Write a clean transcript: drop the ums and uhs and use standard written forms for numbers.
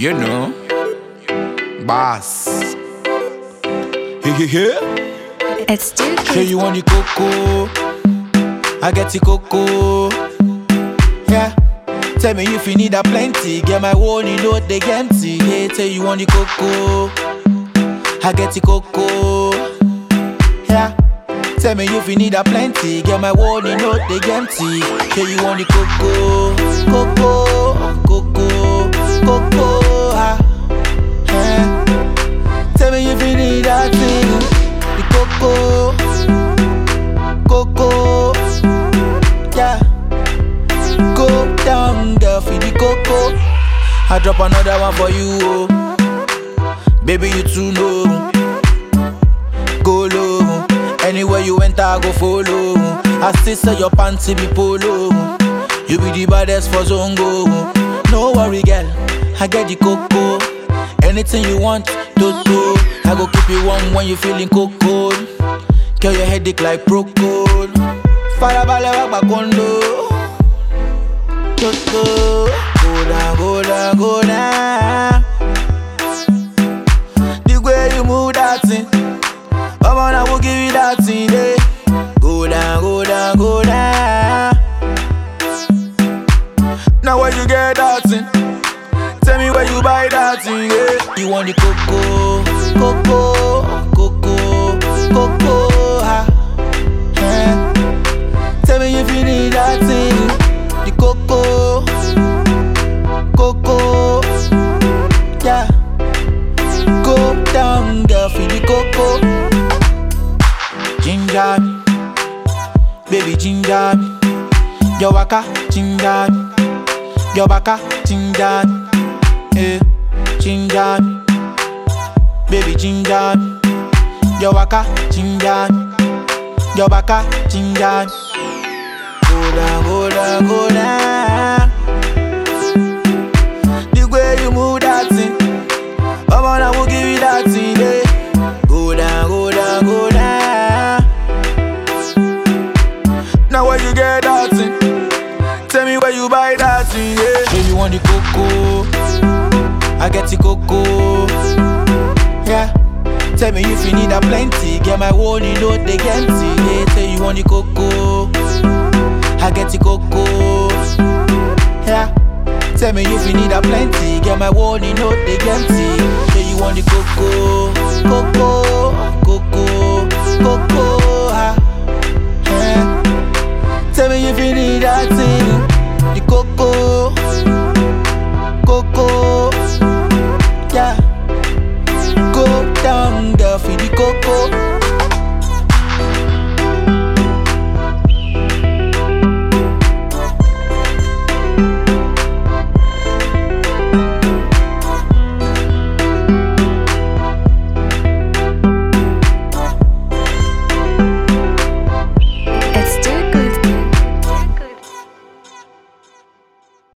You know, boss. Yeah. It's too Say you want the cocoa, I get the cocoa. Yeah. Tell me if you need a plenty, get my one, you know they empty. Yeah. Say you want the cocoa, I get the cocoa. Yeah. Tell me if you need a plenty, get my one, you know they empty. Say you want the cocoa, cocoa. Yeah. Tell me if you need that thing, the cocoa, yeah. Go down, girl, for the cocoa. I drop another one for you, oh. Baby, you too know. Go low, anywhere you enter, I go follow. I still say your pants be polo. You be the baddest for Zongo. No worry, girl, I get the cocoa. Anything you want, Toto. I go keep you warm when you feeling cold. Girl, your headache like Procol. Fire ballet back condo. Toto. Go down. The way you move that thing, Mama, I will give you that thing, eh? Go down. Now where you get that thing? Tell me where you buy that thing, yeah. You want the cocoa, ha. Yeah. Tell me if you need that thing, the cocoa, yeah. Go down, girl, feel the cocoa. Ginger me, baby ginger me. Your waka ginger me, your baka ginger me. Eh, ginger me, baby ginger me. Your waka ginger me, your baka ginger me. Go down. The way you move that thing, Mama, I will give you that thing, eh? Go down. Now where you get that thing? Tell me where you buy that thing, yeah. Say you want the cocoa, I get the cocoa. Yeah. Tell me if you need a plenty, get my one, you know they empty. Yeah. Say you want the cocoa, I get the cocoa. Yeah. Tell me if you need a plenty, get my one, you know they empty. Say you want the cocoa, ha. Yeah. Tell me if you need that thing, the cocoa.